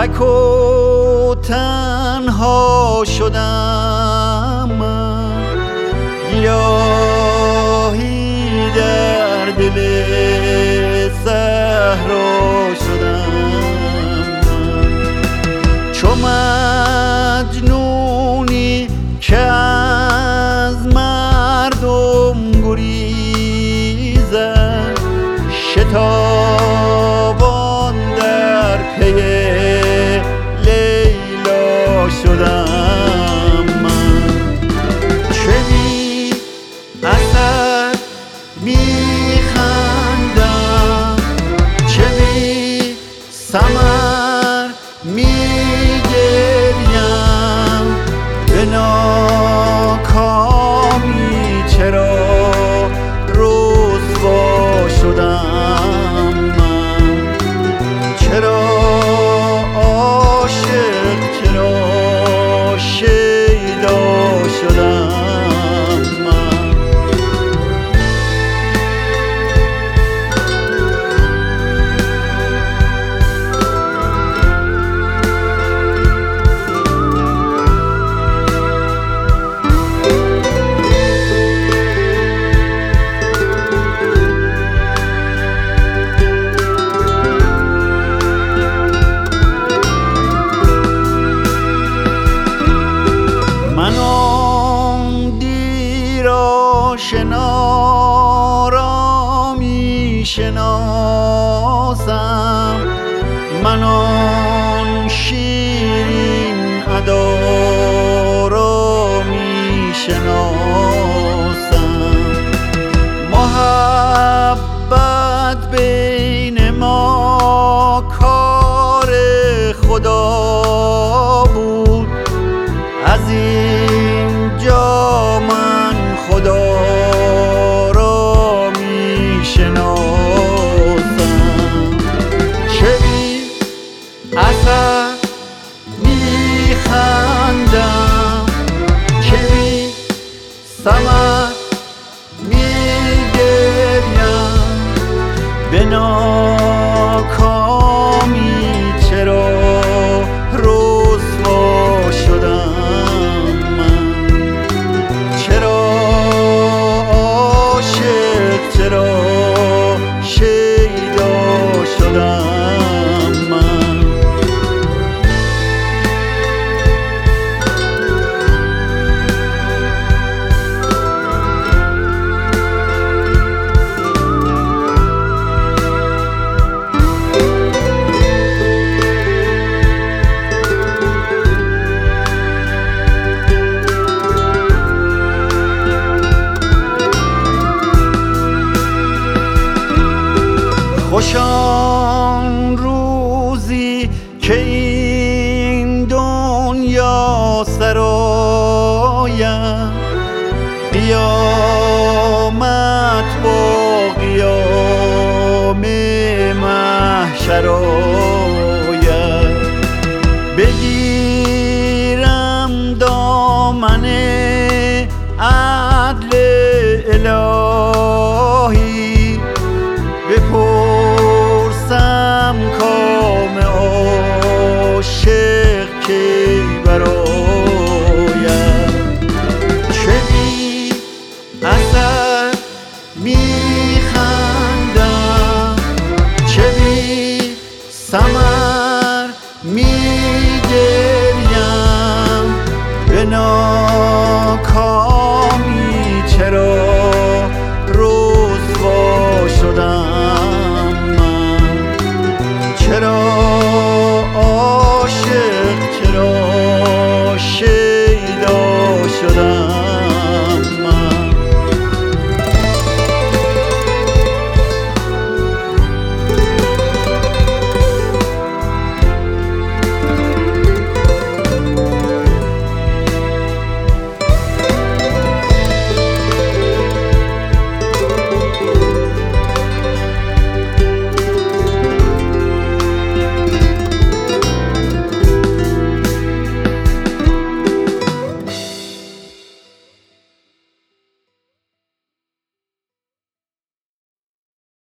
تک و تنها شدم من، گیاهی در دل صحرا شدم من، چو مجنونی که از مردم گریزد، شتابان در پی لیلا شدم من. چه بی اثر میخندم، چه بی ثمر میگریم، به ناکامی چرا رسوا شدم من، چرا عاشق، چرا شیدا شدم من. من آن دیر آشنا را می شناسم، من آن شیرین ادا را می شناسم. محبت بین ما کار خدا بود، از اینجا من خدا را می شناسم. چه بی اثر می خندم، چه بی ثمر می گریم، به ناکامی چرا رسوا شدم من، چرا عاشق، چرا شیدا شدم من. خوش آن روزی که این دنیا سرایم، قیامت با قیام محشر آید، بگیرم دامن عدل الهی، بپرسم کام عاشق کی براید. چه بی اثر میخندم، چه بی ثمر